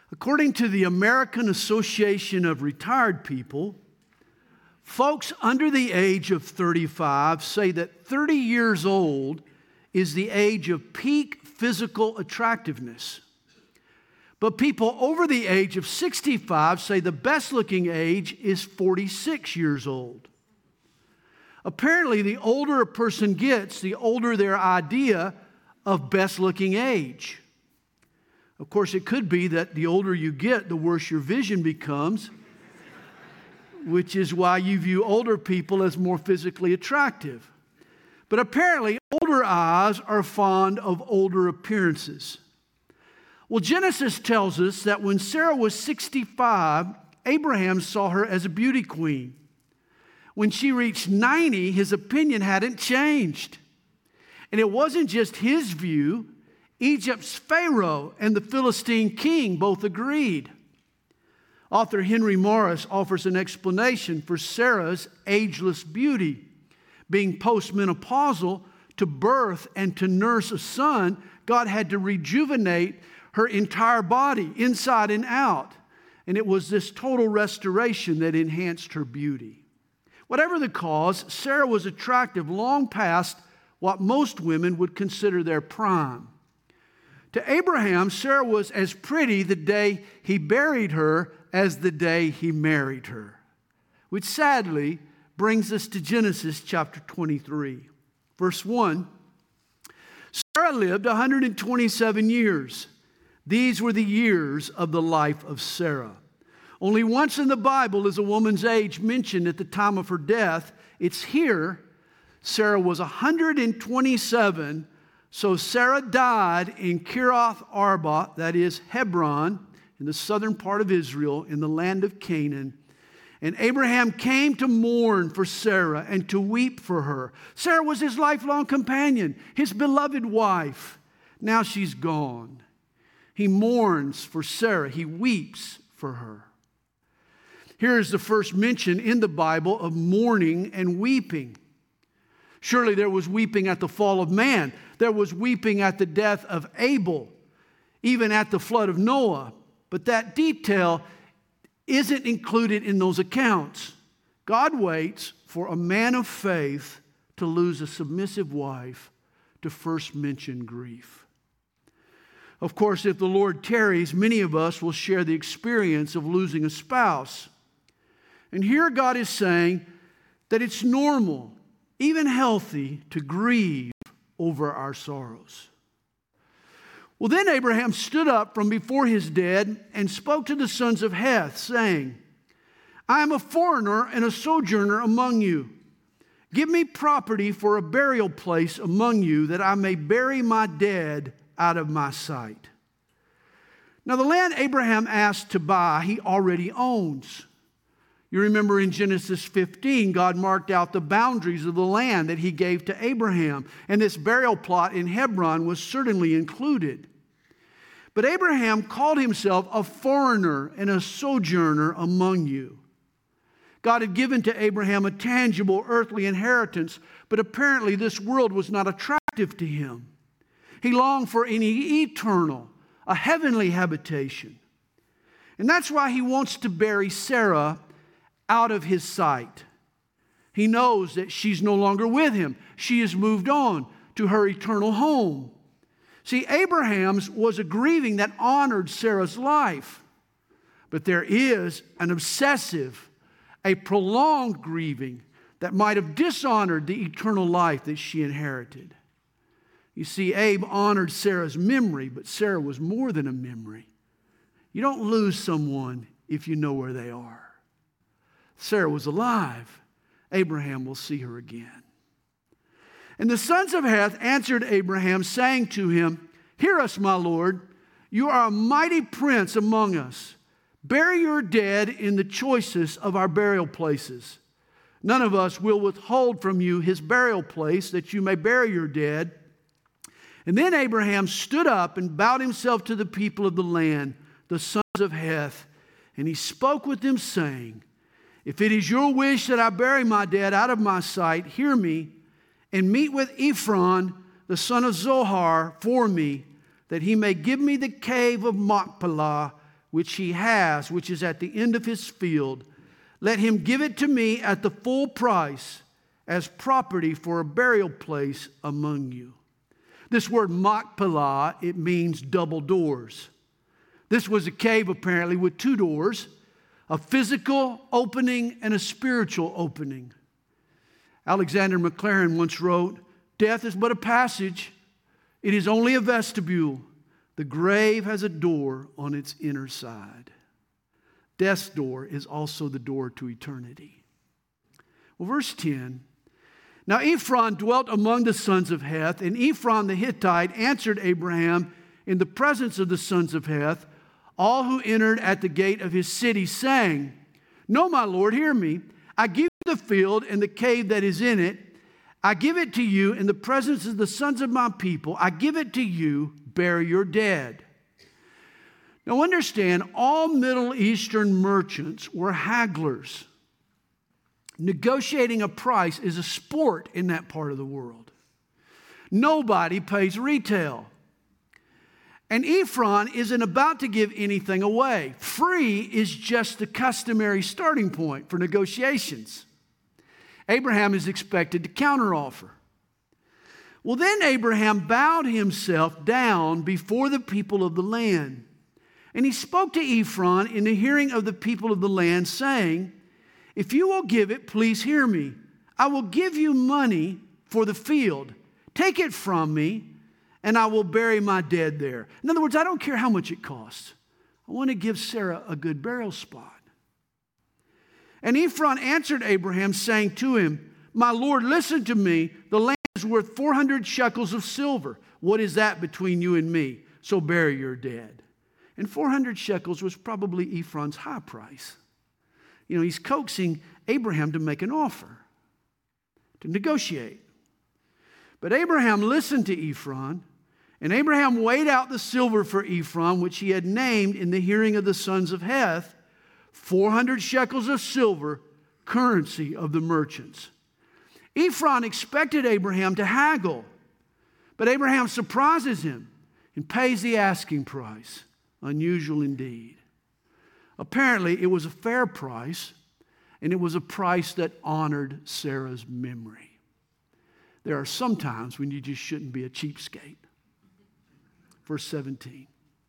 According to the American Association of Retired People, folks under the age of 35 say that 30 years old is the age of peak physical attractiveness. But people over the age of 65 say the best-looking age is 46 years old. Apparently, the older a person gets, the older their idea of best-looking age. Of course, it could be that the older you get, the worse your vision becomes, which is why you view older people as more physically attractive. But apparently, older eyes are fond of older appearances. Well, Genesis tells us that when Sarah was 65, Abraham saw her as a beauty queen. When she reached 90, his opinion hadn't changed. And it wasn't just his view. Egypt's Pharaoh and the Philistine king both agreed. Author Henry Morris offers an explanation for Sarah's ageless beauty. Being postmenopausal, to birth and to nurse a son, God had to rejuvenate her entire body, inside and out. And it was this total restoration that enhanced her beauty. Whatever the cause, Sarah was attractive long past what most women would consider their prime. To Abraham, Sarah was as pretty the day he buried her as the day he married her. Which sadly brings us to Genesis chapter 23. Verse 1, Sarah lived 127 years. These were the years of the life of Sarah. Only once in the Bible is a woman's age mentioned at the time of her death. It's here. Sarah was 127, so Sarah died in Kiriath Arba, that is Hebron, in the southern part of Israel, in the land of Canaan. And Abraham came to mourn for Sarah and to weep for her. Sarah was his lifelong companion, his beloved wife. Now she's gone. He mourns for Sarah. He weeps for her. Here is the first mention in the Bible of mourning and weeping. Surely there was weeping at the fall of man. There was weeping at the death of Abel, even at the flood of Noah. But that detail isn't included in those accounts. God waits for a man of faith to lose a submissive wife to first mention grief. Of course, if the Lord tarries, many of us will share the experience of losing a spouse. And here God is saying that it's normal, even healthy, to grieve over our sorrows. Well, then Abraham stood up from before his dead and spoke to the sons of Heth, saying, I am a foreigner and a sojourner among you. Give me property for a burial place among you, that I may bury my dead out of my sight. Now, the land Abraham asked to buy, he already owns. You remember in Genesis 15, God marked out the boundaries of the land that he gave to Abraham. And this burial plot in Hebron was certainly included. But Abraham called himself a foreigner and a sojourner among you. God had given to Abraham a tangible earthly inheritance, but apparently this world was not attractive to him. He longed for an eternal, a heavenly habitation. And that's why he wants to bury Sarah out of his sight. He knows that she's no longer with him. She has moved on to her eternal home. See, Abraham's was a grieving that honored Sarah's life. But there is an obsessive, a prolonged grieving that might have dishonored the eternal life that she inherited. You see, Abe honored Sarah's memory, but Sarah was more than a memory. You don't lose someone if you know where they are. Sarah was alive. Abraham will see her again. And the sons of Heth answered Abraham, saying to him, Hear us, my Lord. You are a mighty prince among us. Bury your dead in the choicest of our burial places. None of us will withhold from you his burial place, that you may bury your dead. And then Abraham stood up and bowed himself to the people of the land, the sons of Heth. And he spoke with them, saying, If it is your wish that I bury my dead out of my sight, hear me, and meet with Ephron, the son of Zohar, for me, that he may give me the cave of Machpelah, which he has, which is at the end of his field, let him give it to me at the full price as property for a burial place among you. This word Machpelah, it means double doors. This was a cave apparently with two doors, a physical opening and a spiritual opening. Alexander Maclaren once wrote, "Death is but a passage. It is only a vestibule. The grave has a door on its inner side." Death's door is also the door to eternity. Well, verse 10, now Ephron dwelt among the sons of Heth, and Ephron the Hittite answered Abraham in the presence of the sons of Heth, all who entered at the gate of his city, saying, "No, my Lord, hear me. I give you the field and the cave that is in it. I give it to you in the presence of the sons of my people. I give it to you. Bury your dead." Now understand, all Middle Eastern merchants were hagglers. Negotiating a price is a sport in that part of the world. Nobody pays retail. And Ephron isn't about to give anything away. Free is just the customary starting point for negotiations. Abraham is expected to counteroffer. Well, then Abraham bowed himself down before the people of the land. And he spoke to Ephron in the hearing of the people of the land, saying, "If you will give it, please hear me. I will give you money for the field. Take it from me, and I will bury my dead there." In other words, I don't care how much it costs. I want to give Sarah a good burial spot. And Ephron answered Abraham, saying to him, "My Lord, listen to me. The land is worth 400 shekels of silver. What is that between you and me? So bury your dead." And 400 shekels was probably Ephron's high price. You know, he's coaxing Abraham to make an offer, to negotiate. But Abraham listened to Ephron, and Abraham weighed out the silver for Ephron, which he had named in the hearing of the sons of Heth, 400 shekels of silver, currency of the merchants. Ephron expected Abraham to haggle, but Abraham surprises him and pays the asking price. Unusual indeed. Apparently, it was a fair price, and it was a price that honored Sarah's memory. There are some times when you just shouldn't be a cheapskate. Verse 17.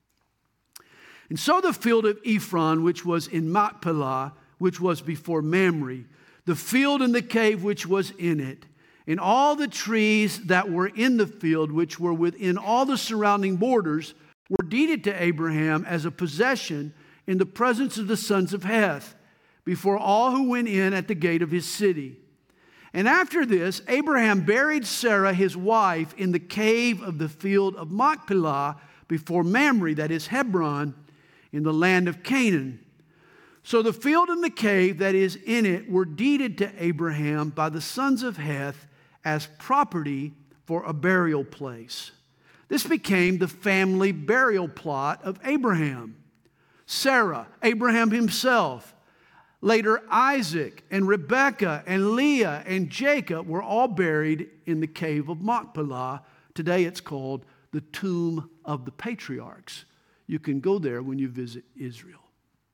And so the field of Ephron, which was in Machpelah, which was before Mamre, the field and the cave which was in it, and all the trees that were in the field, which were within all the surrounding borders, were deeded to Abraham as a possession in the presence of the sons of Heth, before all who went in at the gate of his city. And after this, Abraham buried Sarah, his wife, in the cave of the field of Machpelah before Mamre, that is Hebron, in the land of Canaan. So the field and the cave that is in it were deeded to Abraham by the sons of Heth as property for a burial place. This became the family burial plot of Abraham. Sarah, Abraham himself, later Isaac and Rebekah and Leah and Jacob were all buried in the cave of Machpelah. Today it's called the Tomb of the Patriarchs. You can go there when you visit Israel.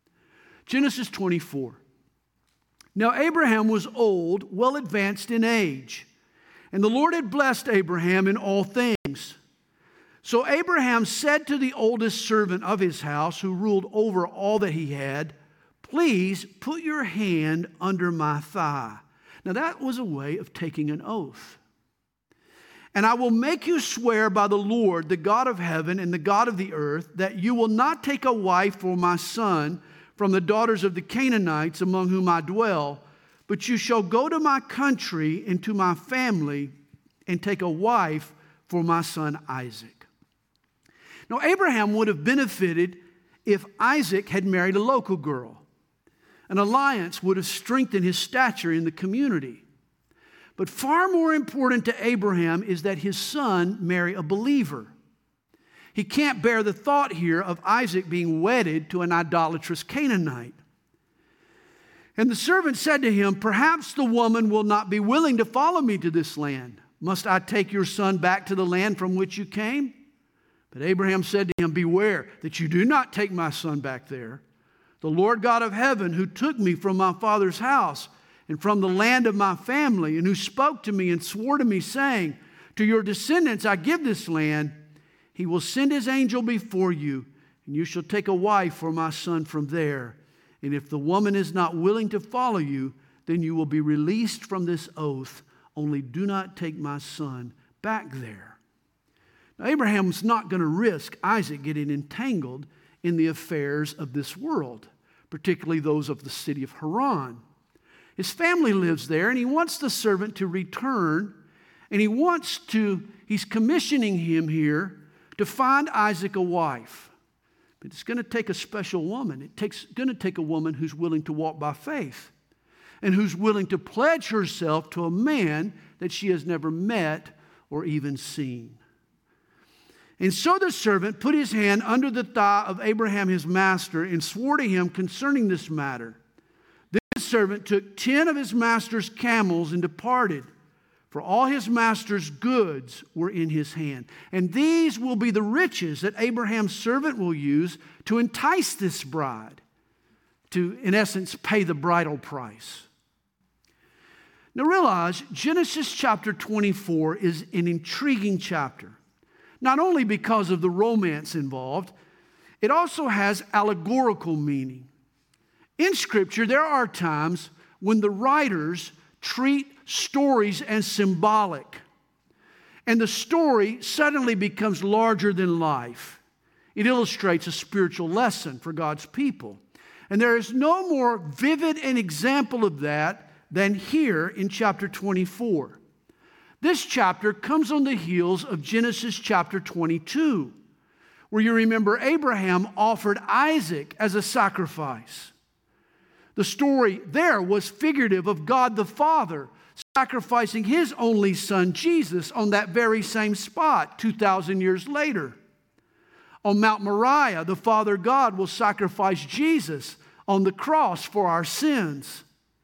Genesis 24. Now Abraham was old, well advanced in age, and the Lord had blessed Abraham in all things. So Abraham said to the oldest servant of his house, who ruled over all that he had, "Please put your hand under my thigh." Now that was a way of taking an oath. "And I will make you swear by the Lord, the God of heaven and the God of the earth, that you will not take a wife for my son from the daughters of the Canaanites among whom I dwell, but you shall go to my country and to my family and take a wife for my son Isaac." Now, Abraham would have benefited if Isaac had married a local girl. An alliance would have strengthened his stature in the community. But far more important to Abraham is that his son marry a believer. He can't bear the thought here of Isaac being wedded to an idolatrous Canaanite. And the servant said to him, "Perhaps the woman will not be willing to follow me to this land. Must I take your son back to the land from which you came?" But Abraham said to him, beware that you do not take my son back there. The Lord God of heaven, who took me from my father's house and from the land of my family, and who spoke to me and swore to me, saying, to your descendants I give this land, he will send his angel before you, and you shall take a wife for my son from there. And if the woman is not willing to follow you, then you will be released from this oath. Only do not take my son back there. Now, Abraham's not going to risk Isaac getting entangled in the affairs of this world, particularly those of the city of Haran. His family lives there, and he wants the servant to return, and he's commissioning him here to find Isaac a wife. But it's going to take a special woman. It's going to take a woman who's willing to walk by faith and who's willing to pledge herself to a man that she has never met or even seen. And so the servant put his hand under the thigh of Abraham his master and swore to him concerning this matter. Then the servant took 10 of his master's camels and departed, for all his master's goods were in his hand. And these will be the riches that Abraham's servant will use to entice this bride, to, in essence, pay the bridal price. Now realize, Genesis chapter 24 is an intriguing chapter. Not only because of the romance involved, it also has allegorical meaning. In Scripture, there are times when the writers treat stories as symbolic, and the story suddenly becomes larger than life. It illustrates a spiritual lesson for God's people. And there is no more vivid an example of that than here in chapter 24. This chapter comes on the heels of Genesis chapter 22, where you remember Abraham offered Isaac as a sacrifice. The story there was figurative of God the Father sacrificing his only son, Jesus, on that very same spot 2,000 years later. On Mount Moriah, the Father God will sacrifice Jesus on the cross for our sins.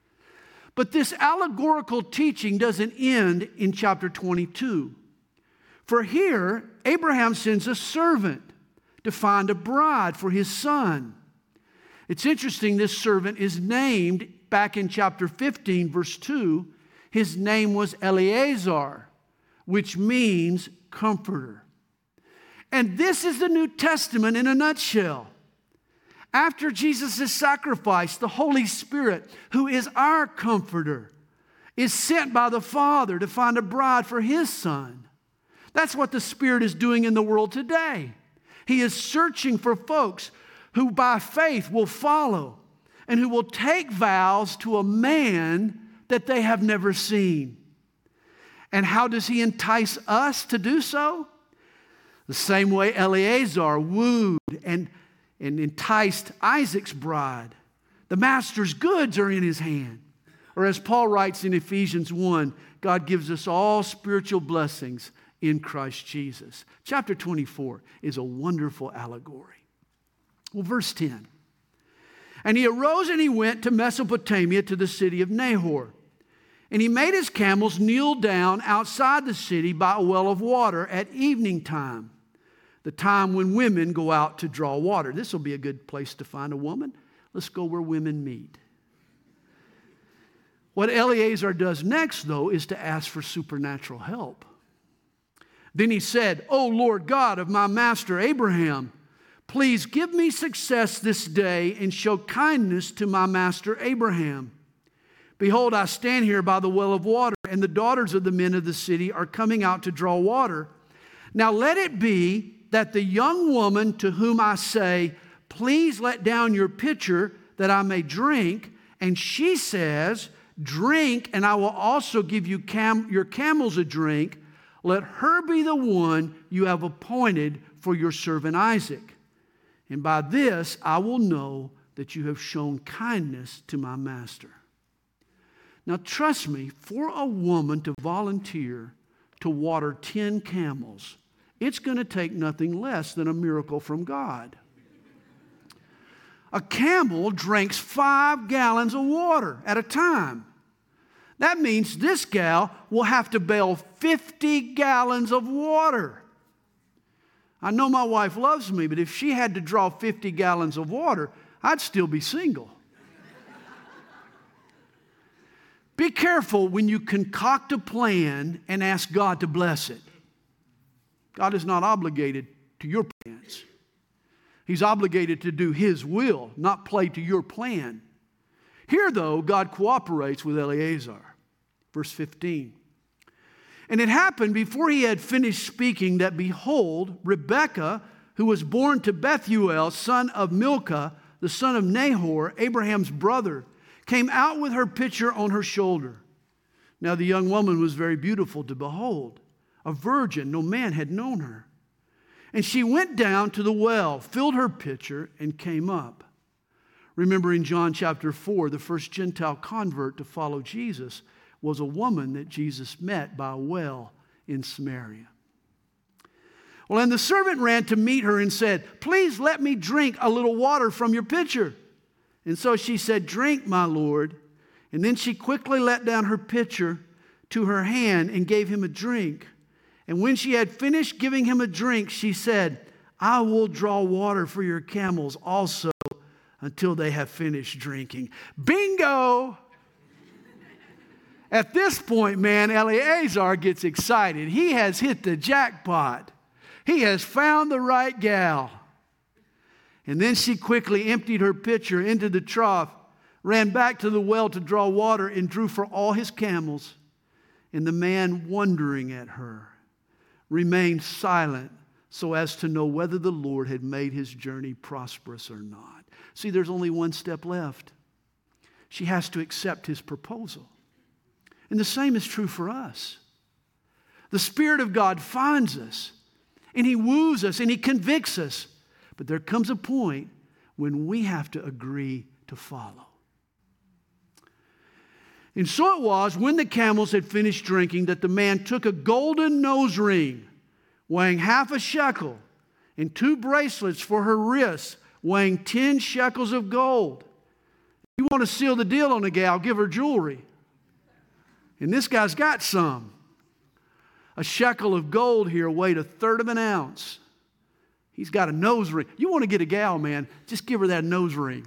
But this allegorical teaching doesn't end in chapter 22. For here, Abraham sends a servant to find a bride for his son. It's interesting, this servant is named back in chapter 15, verse 2. His name was Eliezer, which means comforter. And this is the New Testament in a nutshell. After Jesus' sacrifice, the Holy Spirit, who is our comforter, is sent by the Father to find a bride for his Son. That's what the Spirit is doing in the world today. He is searching for folks who by faith will follow and who will take vows to a man that they have never seen. And how does he entice us to do so? The same way Eliezer wooed and enticed Isaac's bride. The master's goods are in his hand. Or as Paul writes in Ephesians 1, God gives us all spiritual blessings in Christ Jesus. Chapter 24 is a wonderful allegory. Well, verse 10. And he arose and he went to Mesopotamia to the city of Nahor. And he made his camels kneel down outside the city by a well of water at evening time, the time when women go out to draw water. This will be a good place to find a woman. Let's go where women meet. What Eliezer does next, though, is to ask for supernatural help. Then he said, O Lord God of my master Abraham, please give me success this day and show kindness to my master Abraham. Behold, I stand here by the well of water, and the daughters of the men of the city are coming out to draw water. Now let it be that the young woman to whom I say, please let down your pitcher that I may drink, and she says, drink, and I will also give you your camels a drink, let her be the one you have appointed for your servant Isaac. And by this I will know that you have shown kindness to my master. Now trust me, for a woman to volunteer to water 10 camels, it's going to take nothing less than a miracle from God. A camel drinks 5 gallons of water at a time. That means this gal will have to bail 50 gallons of water. I know my wife loves me, but if she had to draw 50 gallons of water, I'd still be single. Be careful when you concoct a plan and ask God to bless it. God is not obligated to your plans. He's obligated to do His will, not play to your plan. Here, though, God cooperates with Eleazar. Verse 15. And it happened before he had finished speaking that, behold, Rebekah, who was born to Bethuel, son of Milcah, the son of Nahor, Abraham's brother, came out with her pitcher on her shoulder. Now the young woman was very beautiful to behold, a virgin, no man had known her. And she went down to the well, filled her pitcher, and came up. Remember in John chapter 4, the first Gentile convert to follow Jesus was a woman that Jesus met by a well in Samaria. Well, and the servant ran to meet her and said, "Please let me drink a little water from your pitcher." And so she said, "Drink, my Lord." And then she quickly let down her pitcher to her hand and gave him a drink. And when she had finished giving him a drink, she said, "I will draw water for your camels also until they have finished drinking." Bingo! At this point, man, Eleazar gets excited. He has hit the jackpot. He has found the right gal. And then she quickly emptied her pitcher into the trough, ran back to the well to draw water, and drew for all his camels. And the man, wondering at her, remained silent so as to know whether the Lord had made his journey prosperous or not. See, there's only one step left. She has to accept his proposal. And the same is true for us. The Spirit of God finds us, and He woos us, and He convicts us. But there comes a point when we have to agree to follow. And so it was, when the camels had finished drinking, that the man took a golden nose ring weighing 1/2 shekel and 2 bracelets for her wrists weighing 10 shekels of gold. If you want to seal the deal on a gal, give her jewelry. And this guy's got some. A shekel of gold here weighed 1/3 of an ounce. He's got a nose ring. You want to get a gal, man, just give her that nose ring.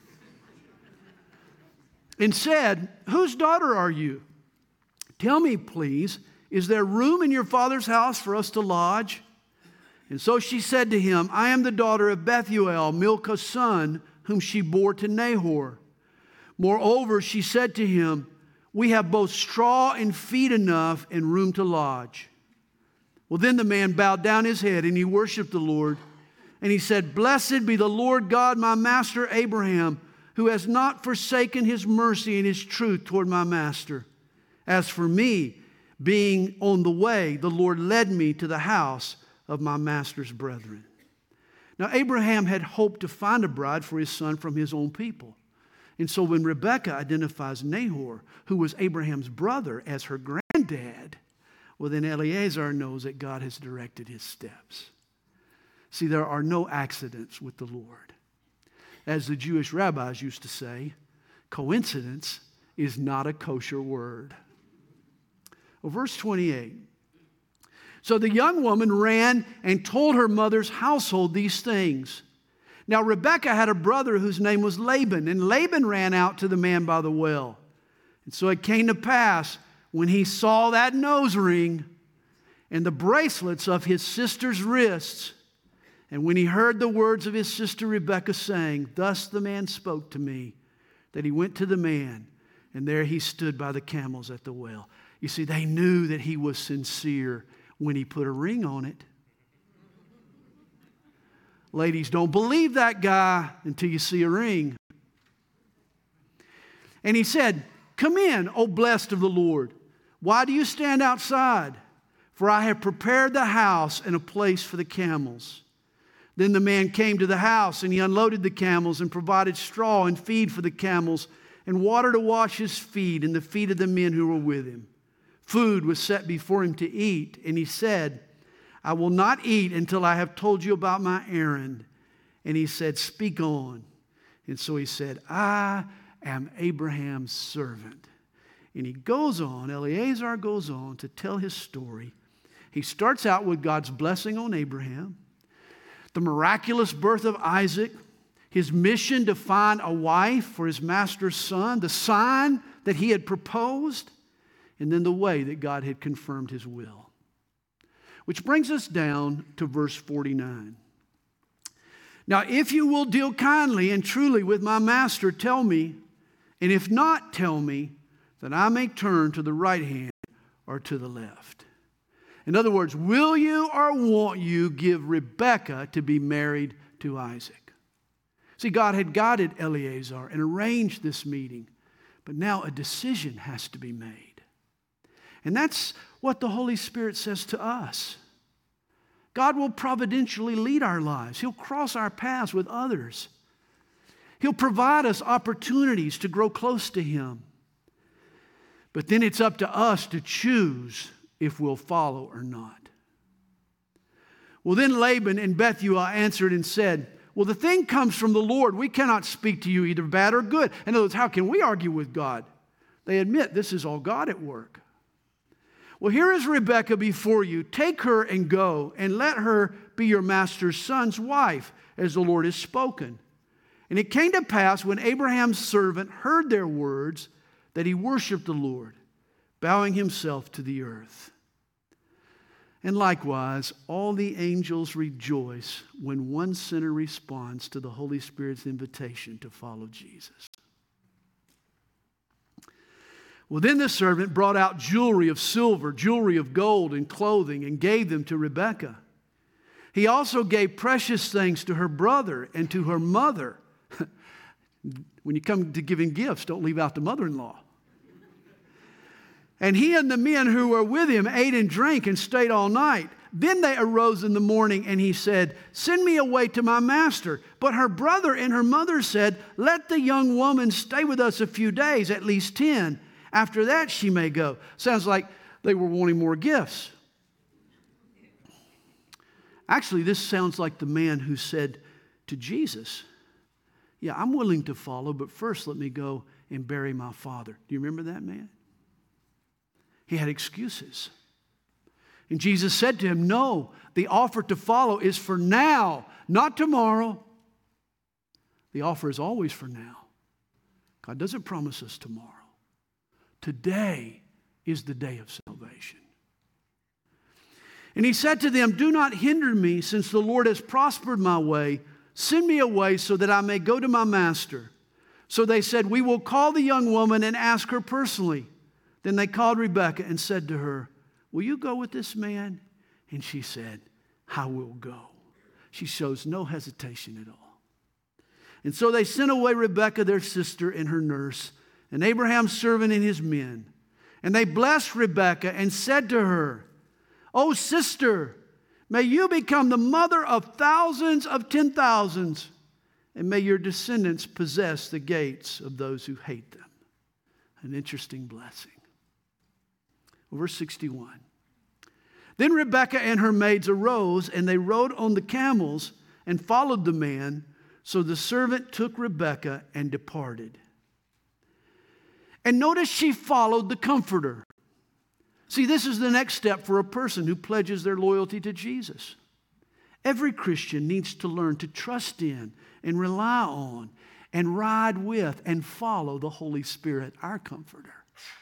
And said, "Whose daughter are you? Tell me, please, is there room in your father's house for us to lodge?" And so she said to him, "I am the daughter of Bethuel, Milcah's son, whom she bore to Nahor." Moreover, she said to him, "We have both straw and feed enough and room to lodge." Well, then the man bowed down his head and he worshiped the Lord. And he said, "Blessed be the Lord God, my master Abraham, who has not forsaken his mercy and his truth toward my master. As for me, being on the way, the Lord led me to the house of my master's brethren." Now, Abraham had hoped to find a bride for his son from his own people. And so when Rebekah identifies Nahor, who was Abraham's brother, as her granddad, well, then Eleazar knows that God has directed his steps. See, there are no accidents with the Lord. As the Jewish rabbis used to say, coincidence is not a kosher word. Well, verse 28. So the young woman ran and told her mother's household these things. Now Rebekah had a brother whose name was Laban, and Laban ran out to the man by the well. And so it came to pass, when he saw that nose ring and the bracelets of his sister's wrists, and when he heard the words of his sister Rebekah saying, "Thus the man spoke to me," that he went to the man, and there he stood by the camels at the well. You see, they knew that he was sincere when he put a ring on it. Ladies, don't believe that guy until you see a ring. And he said, "Come in, O blessed of the Lord. Why do you stand outside? For I have prepared the house and a place for the camels." Then the man came to the house, and he unloaded the camels and provided straw and feed for the camels and water to wash his feet and the feet of the men who were with him. Food was set before him to eat, and he said, "I will not eat until I have told you about my errand." And he said, "Speak on." And so he said, "I am Abraham's servant." And he goes on, Eleazar goes on to tell his story. He starts out with God's blessing on Abraham. the miraculous birth of Isaac, his mission to find a wife for his master's son, the sign that he had proposed, and then the way that God had confirmed his will. Which brings us down to verse 49. Now, if you will deal kindly and truly with my master, tell me, and if not, tell me, that I may turn to the right hand or to the left. In other words, will you or won't you give Rebekah to be married to Isaac? See, God had guided Eleazar and arranged this meeting, but now a decision has to be made. And that's what the Holy Spirit says to us. God will providentially lead our lives. He'll cross our paths with others. He'll provide us opportunities to grow close to Him. But then it's up to us to choose if we'll follow or not. Well, then Laban and Bethuel answered and said, well, the thing comes from the Lord. We cannot speak to you either bad or good. In other words, how can we argue with God? They admit this is all God at work. Well, here is Rebekah before you. Take her and go, and let her be your master's son's wife, as the Lord has spoken. And it came to pass when Abraham's servant heard their words that he worshiped the Lord, bowing himself to the earth. And likewise, all the angels rejoice when one sinner responds to the Holy Spirit's invitation to follow Jesus. Well, then the servant brought out jewelry of silver, jewelry of gold, and clothing, and gave them to Rebekah. He also gave precious things to her brother and to her mother. When you come to giving gifts, don't leave out the mother-in-law. And he and the men who were with him ate and drank and stayed all night. Then they arose in the morning, and he said, send me away to my master. But her brother and her mother said, let the young woman stay with us a few days, at least 10. After that, she may go. Sounds like they were wanting more gifts. Actually, this sounds like the man who said to Jesus, yeah, I'm willing to follow, but first let me go and bury my father. Do you remember that man? He had excuses. And Jesus said to him, no, the offer to follow is for now, not tomorrow. The offer is always for now. God doesn't promise us tomorrow. Today is the day of salvation. And he said to them, do not hinder me, since the Lord has prospered my way. Send me away so that I may go to my master. So they said, we will call the young woman and ask her personally. Then they called Rebekah and said to her, will you go with this man? And she said, I will go. She shows no hesitation at all. And so they sent away Rebekah, their sister, and her nurse, and Abraham's servant and his men. And they blessed Rebekah and said to her, O sister, may you become the mother of thousands of 10,000s, and may your descendants possess the gates of those who hate them. An interesting blessing. Verse 61. Then Rebekah and her maids arose, and they rode on the camels and followed the man. So the servant took Rebekah and departed. And notice she followed the Comforter. See, this is the next step for a person who pledges their loyalty to Jesus. Every Christian needs to learn to trust in and rely on and ride with and follow the Holy Spirit, our Comforter.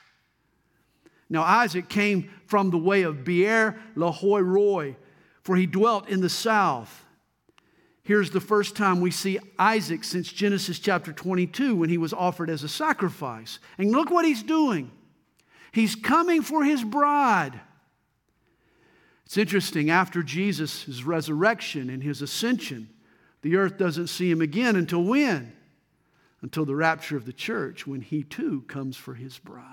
Now Isaac came from the way of Beer Lahai Roi, for he dwelt in the south. Here's the first time we see Isaac since Genesis chapter 22, when he was offered as a sacrifice. And look what he's doing. He's coming for his bride. It's interesting, after Jesus' resurrection and his ascension, the earth doesn't see him again until when? Until the rapture of the church, when he too comes for his bride.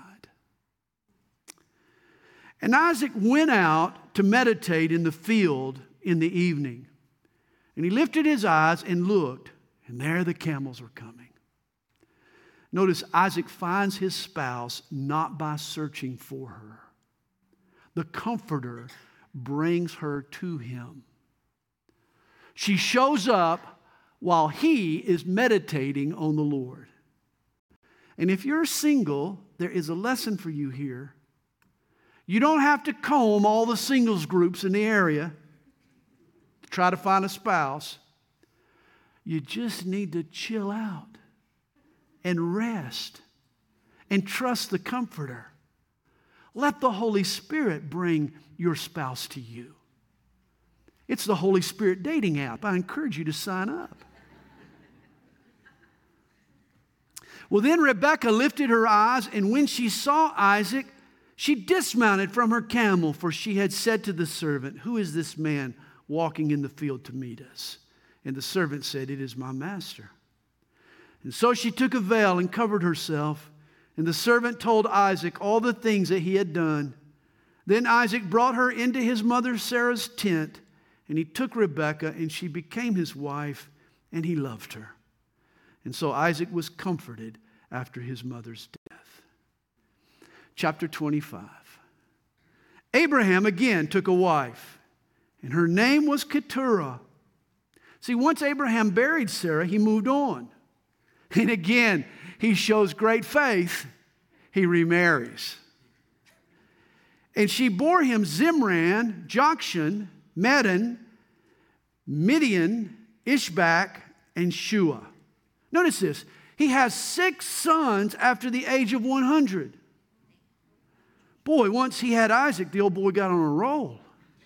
And Isaac went out to meditate in the field in the evening. And he lifted his eyes and looked, and there the camels were coming. Notice Isaac finds his spouse not by searching for her. The Comforter brings her to him. She shows up while he is meditating on the Lord. And if you're single, there is a lesson for you here. You don't have to comb all the singles groups in the area try to find a spouse. You just need to chill out and rest and trust the Comforter. Let the Holy Spirit bring your spouse to you. It's the Holy Spirit dating app. I encourage you to sign up. Well, then Rebekah lifted her eyes, and when she saw Isaac, she dismounted from her camel, for she had said to the servant, "Who is this man walking in the field to meet us?" And the servant said, "It is my master." And so she took a veil and covered herself. And the servant told Isaac all the things that he had done. Then Isaac brought her into his mother Sarah's tent, and he took Rebekah, and she became his wife, and he loved her. And so Isaac was comforted after his mother's death. Chapter 25. Abraham again took a wife, and her name was Keturah. See, once Abraham buried Sarah, he moved on. And again, he shows great faith. He remarries. And she bore him Zimran, Jokshan, Medan, Midian, Ishbak, and Shua. Notice this. He has 6 sons after the age of 100. Boy, once he had Isaac, the old boy got on a roll.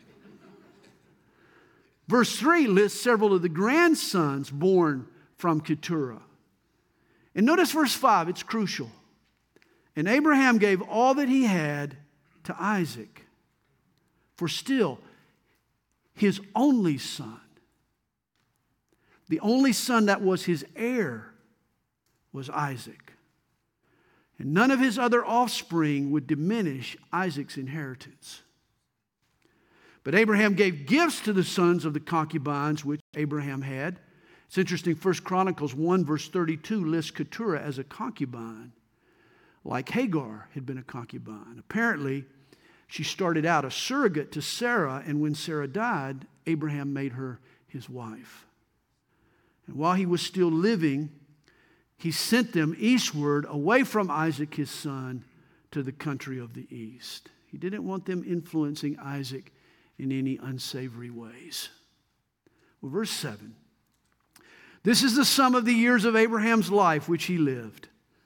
Verse 3 lists several of the grandsons born from Keturah. And notice verse 5, it's crucial. And Abraham gave all that he had to Isaac, for still his only son, the only son that was his heir, was Isaac. And none of his other offspring would diminish Isaac's inheritance. But Abraham gave gifts to the sons of the concubines which Abraham had. It's interesting, 1 Chronicles 1 verse 32 lists Keturah as a concubine, like Hagar had been a concubine. Apparently, she started out a surrogate to Sarah, and when Sarah died, Abraham made her his wife. And while he was still living, he sent them eastward, away from Isaac his son, to the country of the east. He didn't want them influencing Isaac in any unsavory ways. Well, verse 7. This is the sum of the years of Abraham's life which he lived,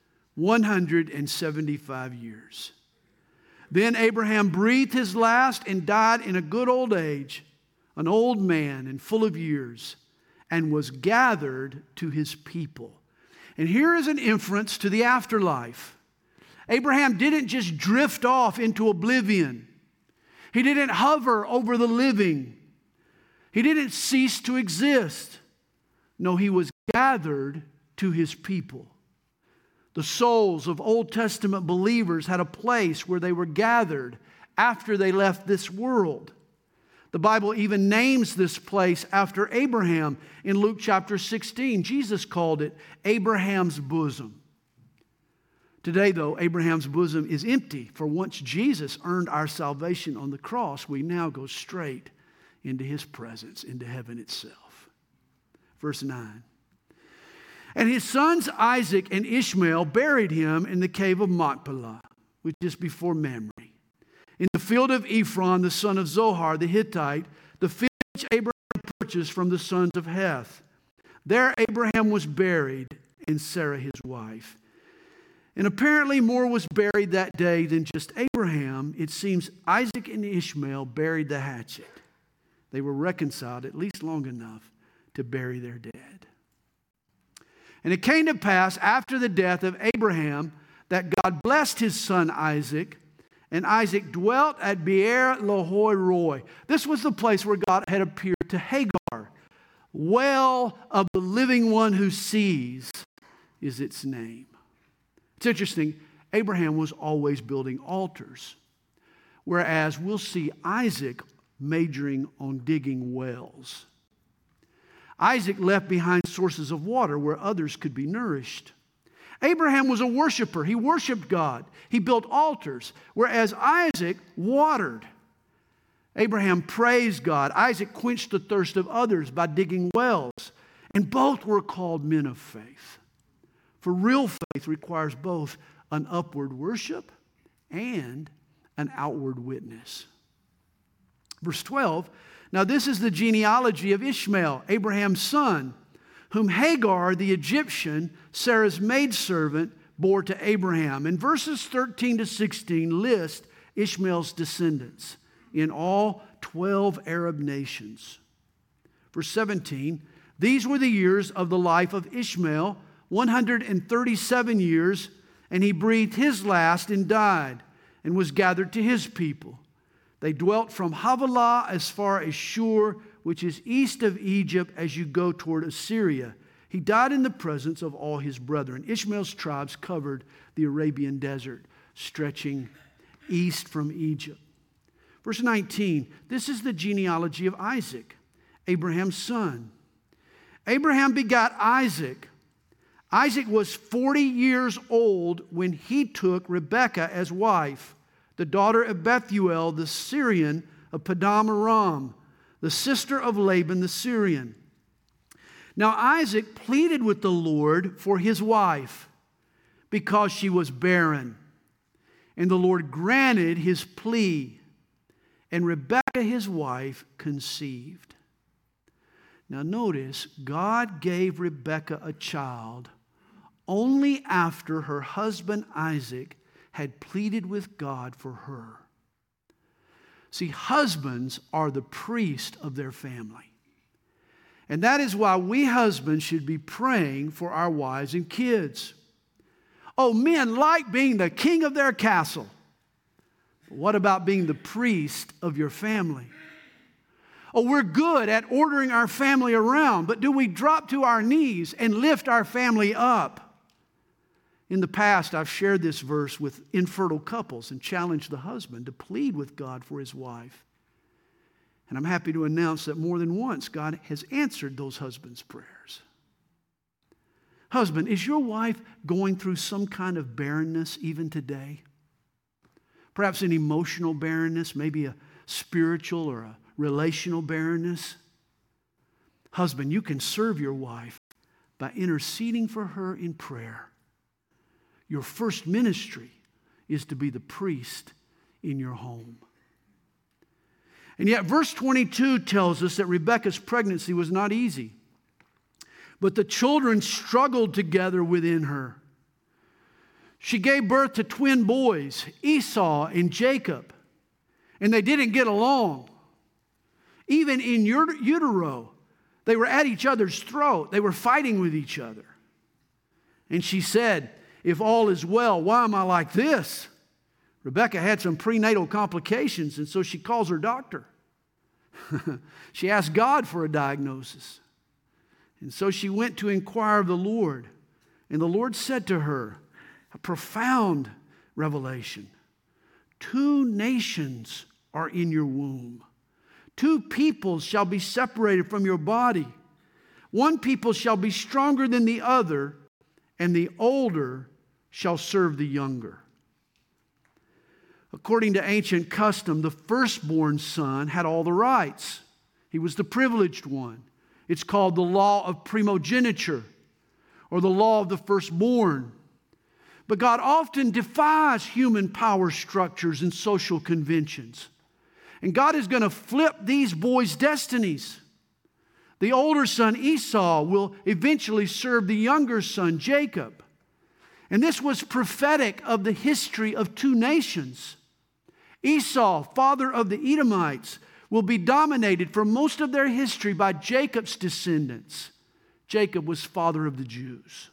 175 years. Then Abraham breathed his last and died in a good old age, an old man and full of years, and was gathered to his people. And here is an inference to the afterlife. Abraham didn't just drift off into oblivion. He didn't hover over the living. He didn't cease to exist. No, he was gathered to his people. The souls of Old Testament believers had a place where they were gathered after they left this world. The Bible even names this place after Abraham in Luke chapter 16. Jesus called it Abraham's bosom. Today, though, Abraham's bosom is empty, for once Jesus earned our salvation on the cross, we now go straight into his presence, into heaven itself. Verse 9. And his sons Isaac and Ishmael buried him in the cave of Machpelah, which is before Mamre, in the field of Ephron, the son of Zohar the Hittite, the field which Abraham purchased from the sons of Heth. There Abraham was buried, and Sarah his wife. And apparently more was buried that day than just Abraham. It seems Isaac and Ishmael buried the hatchet. They were reconciled at least long enough to bury their dead. And it came to pass after the death of Abraham that God blessed his son Isaac, and Isaac dwelt at Beer Lahai Roi. This was the place where God had appeared to Hagar. Well of the living one who sees is its name. It's interesting, Abraham was always building altars, whereas we'll see Isaac majoring on digging wells. Isaac left behind sources of water where others could be nourished. Abraham was a worshiper. He worshiped God. He built altars, whereas Isaac watered. Abraham praised God. Isaac quenched the thirst of others by digging wells. And both were called men of faith. For real faith requires both an upward worship and an outward witness. Verse 12, Now this is the genealogy of Ishmael, Abraham's son, whom Hagar, the Egyptian, Sarah's maidservant, bore to Abraham. And verses 13 to 16 list Ishmael's descendants in all 12 Arab nations. Verse 17, these were the years of the life of Ishmael, 137 years, and he breathed his last and died, and was gathered to his people. They dwelt from Havilah as far as Shur, which is east of Egypt as you go toward Assyria. He died in the presence of all his brethren. Ishmael's tribes covered the Arabian desert, stretching east from Egypt. Verse 19, this is the genealogy of Isaac, Abraham's son. Abraham begot Isaac. Isaac was 40 years old when he took Rebekah as wife, the daughter of Bethuel, the Syrian of Paddan Aram, the sister of Laban the Syrian. Now Isaac pleaded with the Lord for his wife because she was barren. And the Lord granted his plea, and Rebekah his wife conceived. Now notice, God gave Rebekah a child only after her husband Isaac had pleaded with God for her. See, husbands are the priest of their family. And that is why we husbands should be praying for our wives and kids. Oh, men like being the king of their castle. But what about being the priest of your family? Oh, we're good at ordering our family around, but do we drop to our knees and lift our family up? In the past, I've shared this verse with infertile couples and challenged the husband to plead with God for his wife. And I'm happy to announce that more than once, God has answered those husbands' prayers. Husband, is your wife going through some kind of barrenness even today? Perhaps an emotional barrenness, maybe a spiritual or a relational barrenness. Husband, you can serve your wife by interceding for her in prayer. Your first ministry is to be the priest in your home. And yet verse 22 tells us that Rebekah's pregnancy was not easy, but the children struggled together within her. She gave birth to twin boys, Esau and Jacob, and they didn't get along. Even in utero, they were at each other's throat. They were fighting with each other. And she said, if all is well, why am I like this? Rebekah had some prenatal complications, and so she calls her doctor. She asked God for a diagnosis. And so she went to inquire of the Lord. And the Lord said to her, a profound revelation. 2 nations are in your womb. 2 peoples shall be separated from your body. 1 people shall be stronger than the other, and the older shall serve the younger. According to ancient custom, the firstborn son had all the rights. He was the privileged one. It's called the law of primogeniture, or the law of the firstborn. But God often defies human power structures and social conventions. And God is going to flip these boys' destinies. The older son, Esau, will eventually serve the younger son, Jacob. And this was prophetic of the history of 2 nations. Esau, father of the Edomites, will be dominated for most of their history by Jacob's descendants. Jacob was father of the Jews.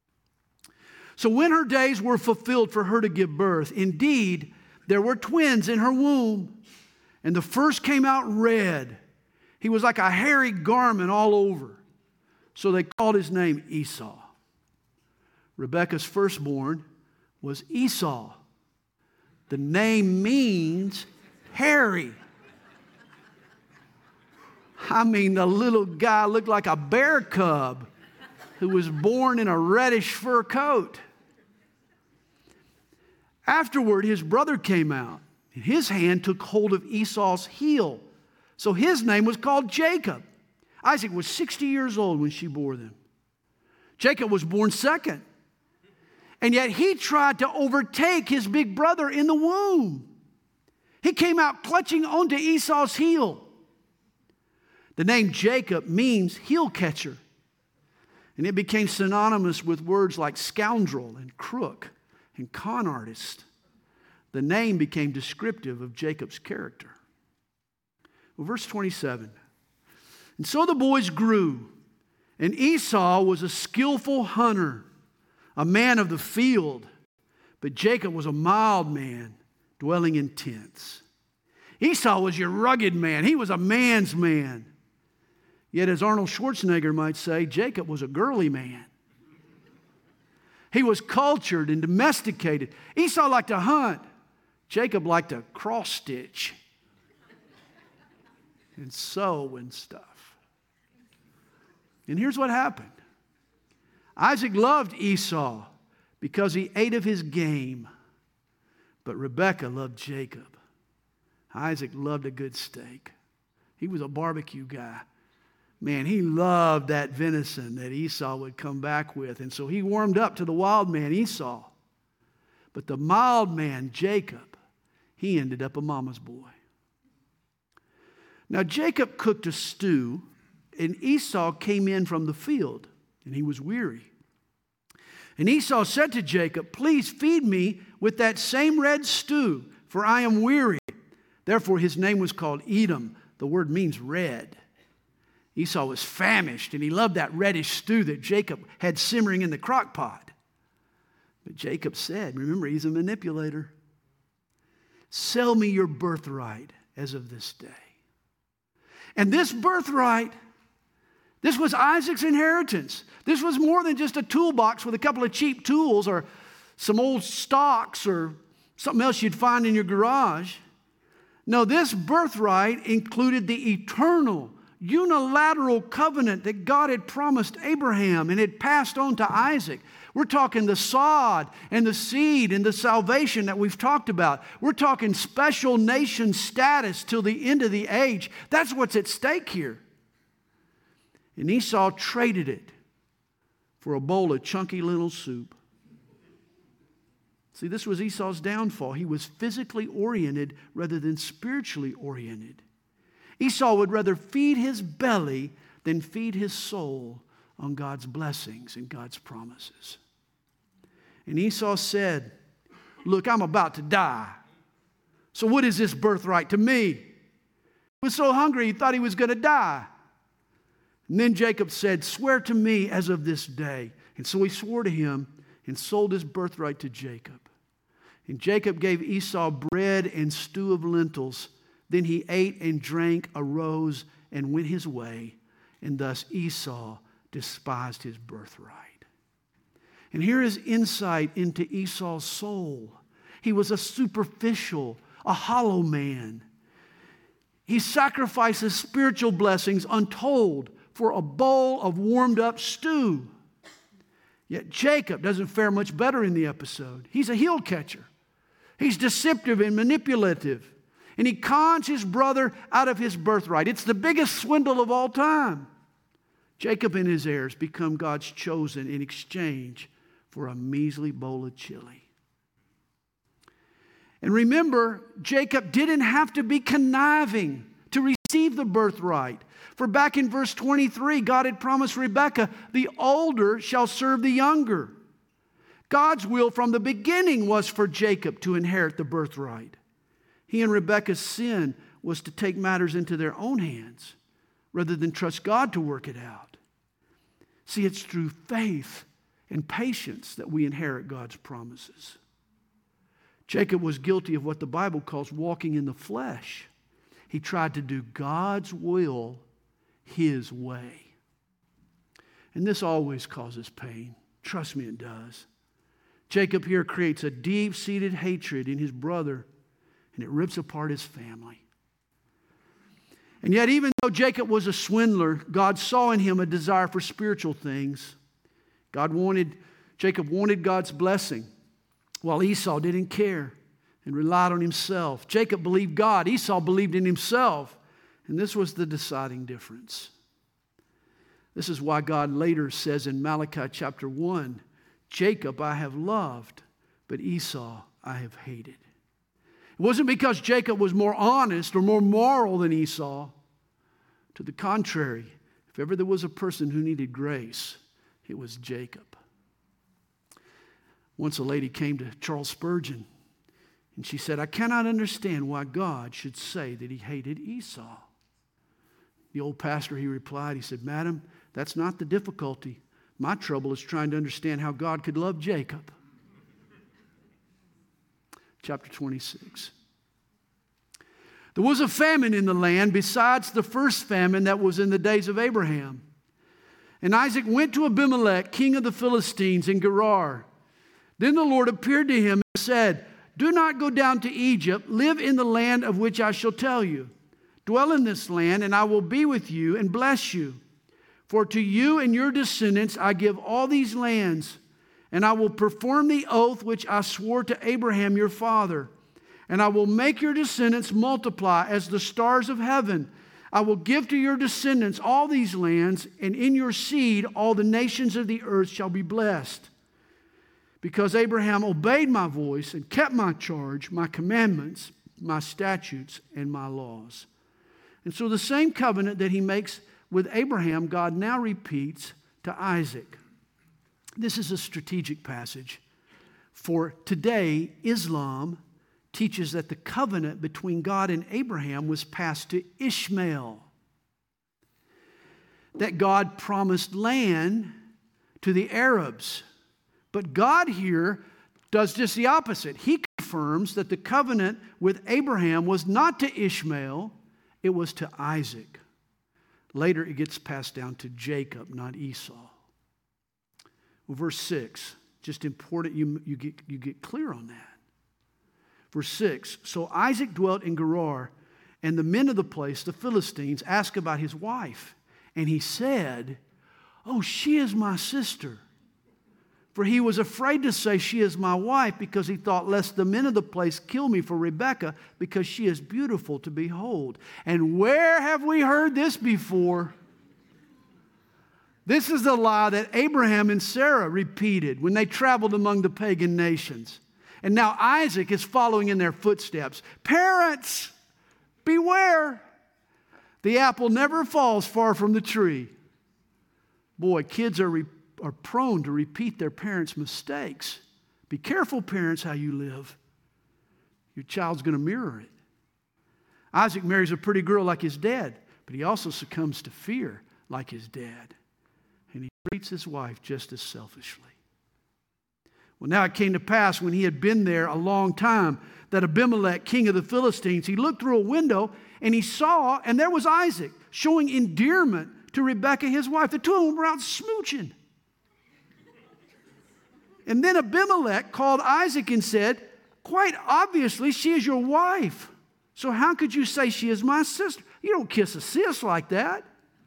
So when her days were fulfilled for her to give birth, indeed, there were twins in her womb. And the first came out red. He was like a hairy garment all over. So they called his name Esau. Rebekah's firstborn was Esau. The name means hairy. I mean, the little guy looked like a bear cub who was born in a reddish fur coat. Afterward, his brother came out, and his hand took hold of Esau's heel. So his name was called Jacob. Isaac was 60 years old when she bore them. Jacob was born second. And yet he tried to overtake his big brother in the womb. He came out clutching onto Esau's heel. The name Jacob means heel catcher, and it became synonymous with words like scoundrel and crook and con artist. The name became descriptive of Jacob's character. Well, verse 27. And so the boys grew, and Esau was a skillful hunter, a man of the field, but Jacob was a mild man, dwelling in tents. Esau was your rugged man. He was a man's man. Yet, as Arnold Schwarzenegger might say, Jacob was a girly man. He was cultured and domesticated. Esau liked to hunt. Jacob liked to cross-stitch and sew and stuff. And here's what happened. Isaac loved Esau because he ate of his game, but Rebekah loved Jacob. Isaac loved a good steak. He was a barbecue guy. Man, he loved that venison that Esau would come back with. And so he warmed up to the wild man, Esau. But the mild man, Jacob, he ended up a mama's boy. Now, Jacob cooked a stew, and Esau came in from the field, and he was weary. And Esau said to Jacob, "Please feed me with that same red stew, for I am weary." Therefore, his name was called Edom. The word means red. Esau was famished, and he loved that reddish stew that Jacob had simmering in the crock pot. But Jacob said, remember, he's a manipulator, "Sell me your birthright as of this day." And this birthright, this was Isaac's inheritance. This was more than just a toolbox with a couple of cheap tools or some old stocks or something else you'd find in your garage. No, this birthright included the eternal, unilateral covenant that God had promised Abraham and had passed on to Isaac. We're talking the sod and the seed and the salvation that we've talked about. We're talking special nation status till the end of the age. That's what's at stake here. And Esau traded it for a bowl of chunky lentil soup. See, this was Esau's downfall. He was physically oriented rather than spiritually oriented. Esau would rather feed his belly than feed his soul on God's blessings and God's promises. And Esau said, "Look, I'm about to die. So what is this birthright to me?" He was so hungry he thought he was going to die. And then Jacob said, "Swear to me as of this day." And so he swore to him and sold his birthright to Jacob. And Jacob gave Esau bread and stew of lentils. Then he ate and drank, arose, and went his way. And thus Esau despised his birthright. And here is insight into Esau's soul. He was a superficial, a hollow man. He sacrifices spiritual blessings untold for a bowl of warmed up stew. Yet Jacob doesn't fare much better in the episode. He's a heel catcher. He's deceptive and manipulative. And he cons his brother out of his birthright. It's the biggest swindle of all time. Jacob and his heirs become God's chosen in exchange for a measly bowl of chili. And remember, Jacob didn't have to be conniving to receive the birthright. For back in verse 23, God had promised Rebekah, "The older shall serve the younger." God's will from the beginning was for Jacob to inherit the birthright. He and Rebekah's sin was to take matters into their own hands rather than trust God to work it out. See, it's through faith and patience that we inherit God's promises. Jacob was guilty of what the Bible calls walking in the flesh. He tried to do God's will his way. And this always causes pain. Trust me, it does. Jacob here creates a deep-seated hatred in his brother, and it rips apart his family. And yet, even though Jacob was a swindler, God saw in him a desire for spiritual things. Jacob wanted God's blessing, while Esau didn't care and relied on himself. Jacob believed God. Esau believed in himself. And this was the deciding difference. This is why God later says in Malachi chapter 1, "Jacob I have loved, but Esau I have hated." It wasn't because Jacob was more honest or more moral than Esau. To the contrary, if ever there was a person who needed grace, it was Jacob. Once a lady came to Charles Spurgeon, and she said, "I cannot understand why God should say that he hated Esau." The old pastor, he replied, he said, "Madam, that's not the difficulty. My trouble is trying to understand how God could love Jacob." Chapter 26. There was a famine in the land besides the first famine that was in the days of Abraham. And Isaac went to Abimelech, king of the Philistines, in Gerar. Then the Lord appeared to him and said, "Do not go down to Egypt. Live in the land of which I shall tell you. Dwell in this land, and I will be with you and bless you. For to you and your descendants I give all these lands, and I will perform the oath which I swore to Abraham your father. And I will make your descendants multiply as the stars of heaven. I will give to your descendants all these lands, and in your seed all the nations of the earth shall be blessed. Because Abraham obeyed my voice and kept my charge, my commandments, my statutes, and my laws." And so the same covenant that he makes with Abraham, God now repeats to Isaac. This is a strategic passage. For today, Islam teaches that the covenant between God and Abraham was passed to Ishmael. That God promised land to the Arabs. But God here does just the opposite. He confirms that the covenant with Abraham was not to Ishmael, it was to Isaac. Later it gets passed down to Jacob, not Esau. Well, verse 6, just important you get clear on that. Verse 6, so Isaac dwelt in Gerar, and the men of the place, the Philistines, asked about his wife. And he said, "Oh, she is my sister." For he was afraid to say, "She is my wife," because he thought, lest the men of the place kill me for Rebekah, because she is beautiful to behold. And where have we heard this before? This is the lie that Abraham and Sarah repeated when they traveled among the pagan nations. And now Isaac is following in their footsteps. Parents, beware. The apple never falls far from the tree. Boy, kids are prone to repeat their parents' mistakes. Be careful, parents, how you live. Your child's going to mirror it. Isaac marries a pretty girl like his dad, but he also succumbs to fear like his dad. And he treats his wife just as selfishly. Well, now it came to pass when he had been there a long time that Abimelech, king of the Philistines, he looked through a window and he saw, and there was Isaac showing endearment to Rebekah, his wife. The two of them were out smooching. And then Abimelech called Isaac and said, "Quite obviously, she is your wife. So how could you say she is my sister? You don't kiss a sis like that."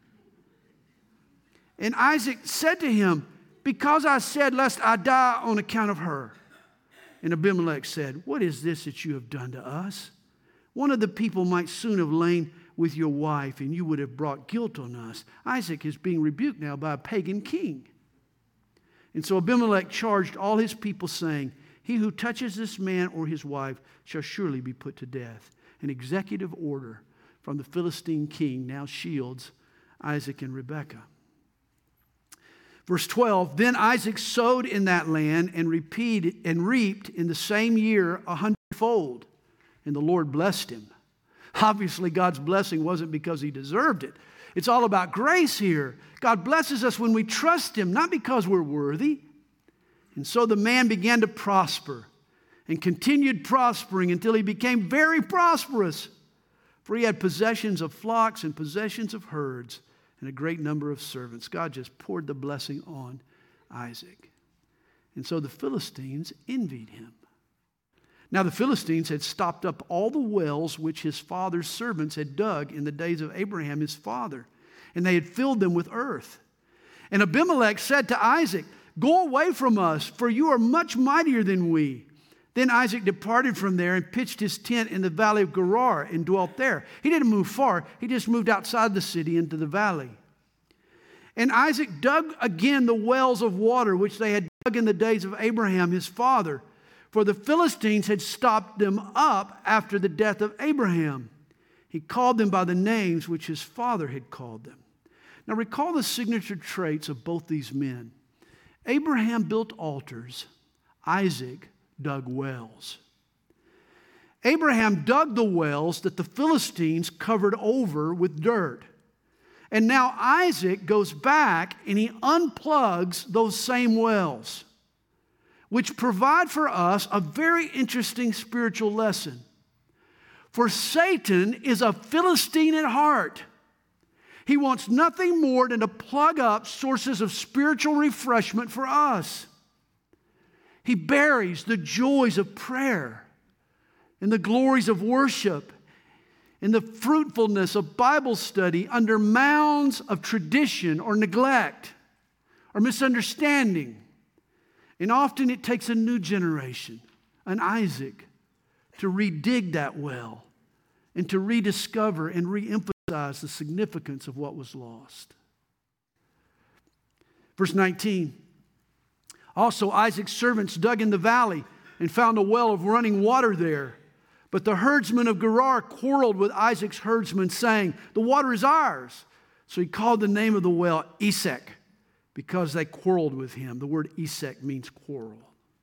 And Isaac said to him, "Because I said, lest I die on account of her." And Abimelech said, "What is this that you have done to us? One of the people might soon have lain with your wife, and you would have brought guilt on us." Isaac is being rebuked now by a pagan king. And so Abimelech charged all his people, saying, "He who touches this man or his wife shall surely be put to death." An executive order from the Philistine king now shields Isaac and Rebekah. Verse 12, then Isaac sowed in that land and reaped in the same year 100-fold. And the Lord blessed him. Obviously, God's blessing wasn't because he deserved it. It's all about grace here. God blesses us when we trust him, not because we're worthy. And so the man began to prosper and continued prospering until he became very prosperous. For he had possessions of flocks and possessions of herds and a great number of servants. God just poured the blessing on Isaac. And so the Philistines envied him. Now the Philistines had stopped up all the wells which his father's servants had dug in the days of Abraham his father, and they had filled them with earth. And Abimelech said to Isaac, "Go away from us, for you are much mightier than we." Then Isaac departed from there and pitched his tent in the valley of Gerar and dwelt there. He didn't move far. He just moved outside the city into the valley. And Isaac dug again the wells of water which they had dug in the days of Abraham his father, for the Philistines had stopped them up after the death of Abraham. He called them by the names which his father had called them. Now recall the signature traits of both these men. Abraham built altars. Isaac dug wells. Abraham dug the wells that the Philistines covered over with dirt. And now Isaac goes back and he unplugs those same wells, which provide for us a very interesting spiritual lesson. For Satan is a Philistine at heart. He wants nothing more than to plug up sources of spiritual refreshment for us. He buries the joys of prayer and the glories of worship and the fruitfulness of Bible study under mounds of tradition or neglect or misunderstanding. And often it takes a new generation, an Isaac, to redig that well and to rediscover and reemphasize the significance of what was lost. Verse 19. Also, Isaac's servants dug in the valley and found a well of running water there. But the herdsmen of Gerar quarreled with Isaac's herdsmen, saying, "The water is ours." So he called the name of the well Esek, because they quarreled with him. The word Esek means quarrel.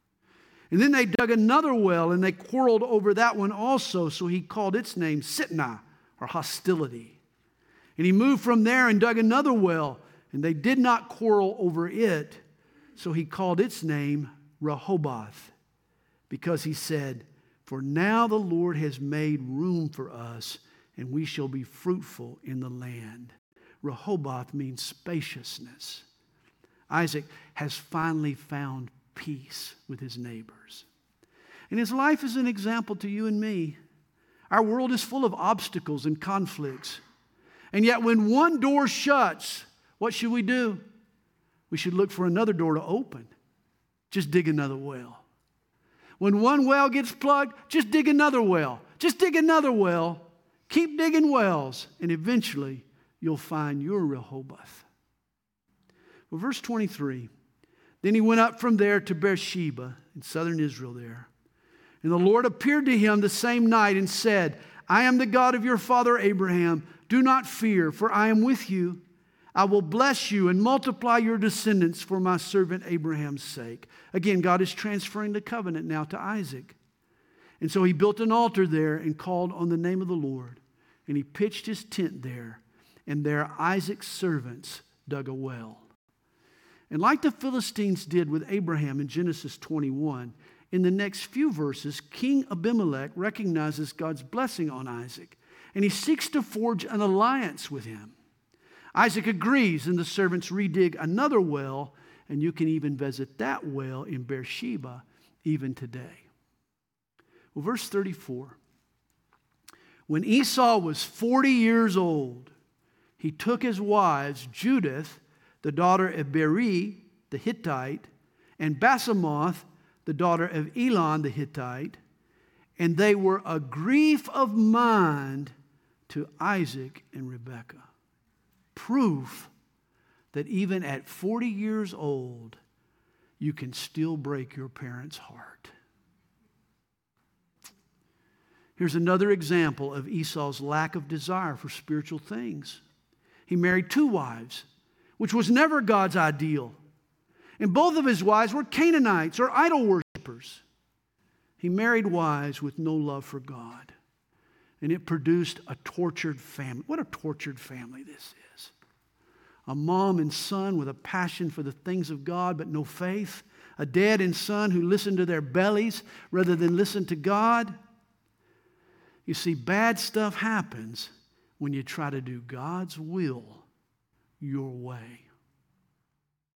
And then they dug another well, and they quarreled over that one also. So he called its name Sitnah, or hostility. And he moved from there and dug another well, and they did not quarrel over it. So he called its name Rehoboth, because he said, "For now the Lord has made room for us, and we shall be fruitful in the land." Rehoboth means spaciousness. Isaac has finally found peace with his neighbors. And his life is an example to you and me. Our world is full of obstacles and conflicts. And yet when one door shuts, what should we do? We should look for another door to open. Just dig another well. When one well gets plugged, just dig another well. Just dig another well. Keep digging wells, and eventually you'll find your Rehoboth. Well, verse 23, then he went up from there to Beersheba in southern Israel there. And the Lord appeared to him the same night and said, "I am the God of your father Abraham. Do not fear, for I am with you. I will bless you and multiply your descendants for my servant Abraham's sake." Again, God is transferring the covenant now to Isaac. And so he built an altar there and called on the name of the Lord. And he pitched his tent there. And there Isaac's servants dug a well. And like the Philistines did with Abraham in Genesis 21, in the next few verses, King Abimelech recognizes God's blessing on Isaac. And he seeks to forge an alliance with him. Isaac agrees, and the servants redig another well, and you can even visit that well in Beersheba even today. Well, verse 34. When Esau was 40 years old, he took his wives, Judith, the daughter of Beri, the Hittite, and Basemoth, the daughter of Elon, the Hittite, and they were a grief of mind to Isaac and Rebekah. Proof that even at 40 years old, you can still break your parents' heart. Here's another example of Esau's lack of desire for spiritual things. He married 2 wives, which was never God's ideal. And both of his wives were Canaanites or idol worshipers. He married wives with no love for God. And it produced a tortured family. What a tortured family this is. A mom and son with a passion for the things of God but no faith. A dad and son who listen to their bellies rather than listen to God. You see, bad stuff happens when you try to do God's will your way.